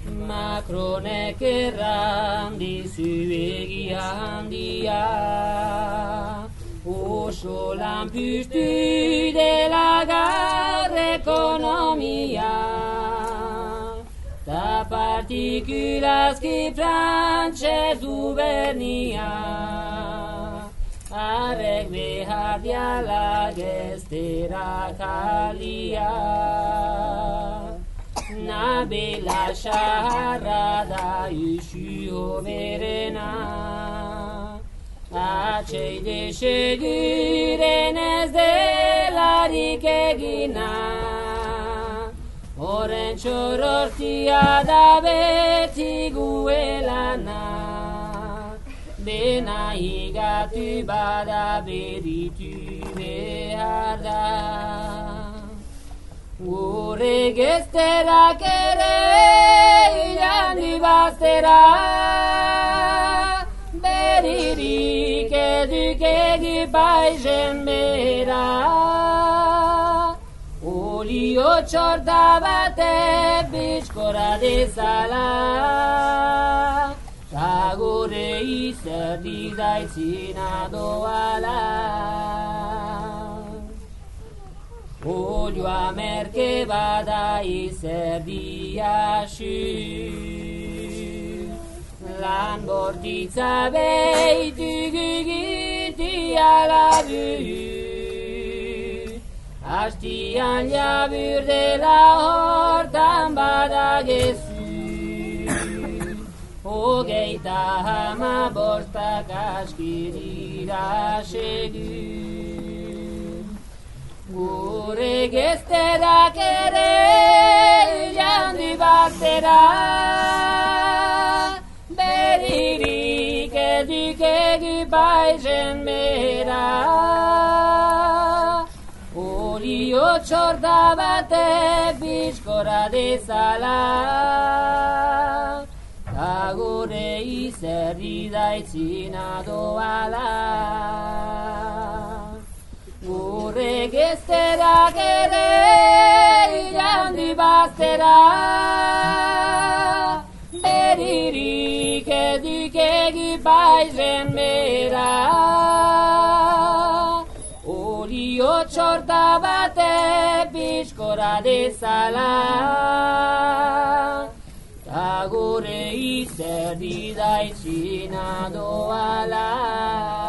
Macronek erran dizu egia handia, oso lan puztu dela gaur ekonomia, ta partikulazki frantses gubernia, arrek behar diala geztera kalia. Nabela xarra da isu hoberena, atxeide seguren ez delarik egina, horren txorortia da beti guelana, dena higatu bada beritu behar da. Gure gezterak ere handi baztera, beririk eduk egipaizen bera. Olio txorta bate bizkora dezala, ta gure izerdi daitzina doala. Olioa merke bada izerdia xu, lan bortitza behitu gugitia labu, hastian jabur dela hortan bada gezu, hogeita hamabostak askirira segu. Gure gezterak ere jandi baztera, beririk eduk egipaizen bera. Olio txorta batek bizkora dezala, ta gure izerdi daitzina doala. Gure gezterak ere jandi baztera, beririk eduk egipaizen bera. Olio txorta batek bizkora dezala, ta gure izerdi daitzina doala.